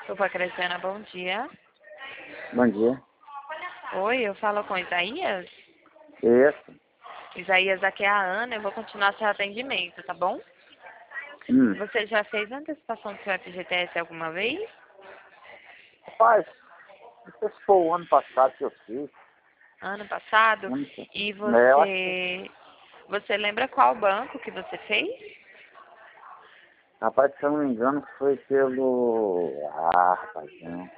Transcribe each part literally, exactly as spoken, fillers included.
Opa, Crescena, bom dia. Bom dia. Oi, eu falo com Isaías. Isso. Isaías, aqui é a Ana, eu vou continuar seu atendimento, tá bom? Hum. Você já fez antecipação do seu F G T S alguma vez? Rapaz, não sei se foi o ano passado que eu fiz. Ano passado? Ano que- E É, eu acho que... você... Você lembra qual banco que você fez? Rapaz, se eu não me engano, foi pelo... Ah, rapaz, não.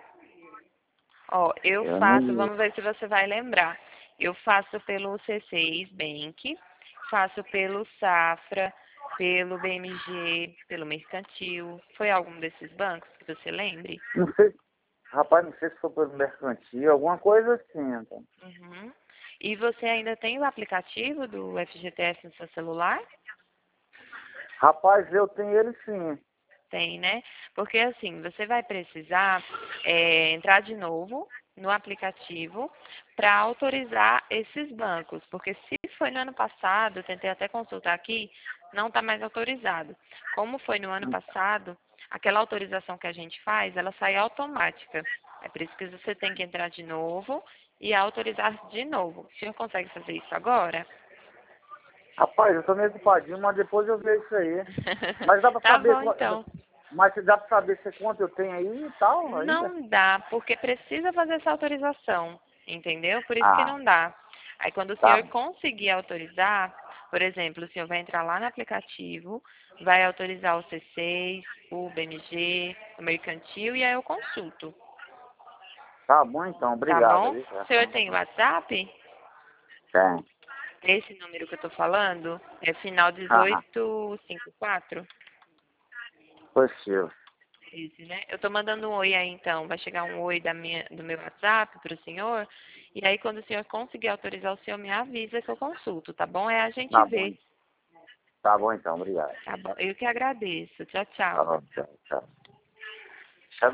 Ó, eu Eu faço, não... vamos ver se você vai lembrar. Eu faço pelo C seis Bank, faço pelo Safra, pelo B M G, pelo Mercantil. Foi algum desses bancos que você lembre? Não sei... Rapaz, não sei se foi pelo mercantil, alguma coisa assim, então. Uhum. E você ainda tem o aplicativo do F G T S no seu celular? Rapaz, eu tenho ele sim. Tem, né? Porque assim, você vai precisar é, entrar de novo no aplicativo para autorizar esses bancos. Porque se foi no ano passado, eu tentei até consultar aqui, não está mais autorizado. Como foi no ano passado, aquela autorização que a gente faz, ela sai automática. É por isso que você tem que entrar de novo e autorizar de novo. O senhor consegue fazer isso agora? Rapaz, eu tô meio ocupadinho, mas depois eu vejo isso aí. Mas dá pra Tá saber... bom, qua- então. Mas dá pra saber se quanto eu tenho aí e tal, ainda? Não dá, porque precisa fazer essa autorização, entendeu? Por isso que Ah, não dá. Aí quando o tá senhor bom. conseguir autorizar, por exemplo, o senhor vai entrar lá no aplicativo, vai autorizar o C seis, o B M G, o mercantil e aí eu consulto, Tá bom, então. tá Obrigado, bom? viu? O senhor tem WhatsApp? Tem. Esse número que eu tô falando é final Aham. dezoito cinquenta e quatro? Positivo. Esse, né? Eu tô mandando um oi aí, então. Vai chegar um oi da minha, do meu WhatsApp para o senhor. E aí, quando o senhor conseguir autorizar, o senhor me avisa que eu consulto, tá bom? É a gente Tá bom. ver, Tá bom então, obrigado. tá bom? Eu que agradeço. Tchau, Tá tchau. bom, tchau, tchau.